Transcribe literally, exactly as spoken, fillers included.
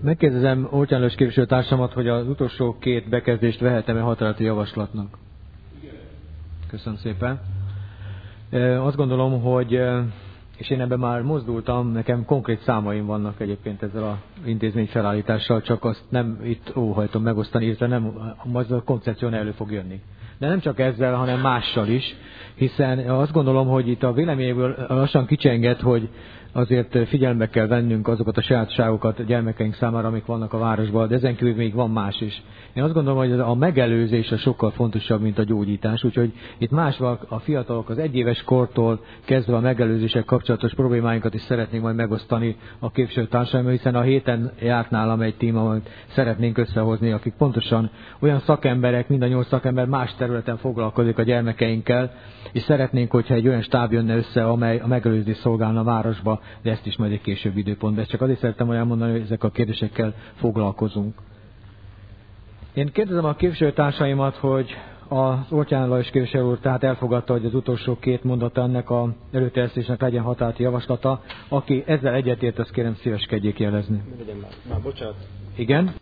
Megkérdezem Oltyán Lajos képviselőtársamat, hogy az utolsó két bekezdést vehetem-e határozati javaslatnak. Köszönöm szépen. Azt gondolom, hogy, és én ebben már mozdultam, nekem konkrét számaim vannak egyébként ezzel az intézmény felállítással, csak azt nem itt óhajtom megosztani, illetve nem, az a koncepció elő fog jönni. De nem csak ezzel, hanem mással is, hiszen azt gondolom, hogy itt a véleményből lassan kicsenged, hogy azért figyelembe kell vennünk azokat a sajátságokat a gyermekeink számára, amik vannak a városban, de ezen kívül még van más is. Én azt gondolom, hogy a megelőzés a sokkal fontosabb, mint a gyógyítás, úgyhogy itt más a fiatalok az egyéves kortól kezdve a megelőzések kapcsolatos problémáinkat is szeretnénk majd megosztani a képviselőtársaimmal, hiszen a héten járt nálam egy tím, amit szeretnénk összehozni, akik pontosan olyan szakemberek, mind a nyolc szakember más területen foglalkozik a gyermekeinkkel, és szeretnénk, hogyha egy olyan stáb jönne össze, amely a megelőzés szolgálna a városba, de ezt is majd egy később időpontban. Ezt csak azért szerettem volna elmondani, hogy ezek a kérdésekkel foglalkozunk. Én kérdezem a képviselőtársaimat, hogy az Oltyán Lajos képviselő úr tehát elfogadta, hogy az utolsó két mondata ennek a előterjesztésnek legyen határozati javaslata. Aki ezzel egyetért, azt kérem szíveskedjék jelezni. Már, már bocsánat. Igen?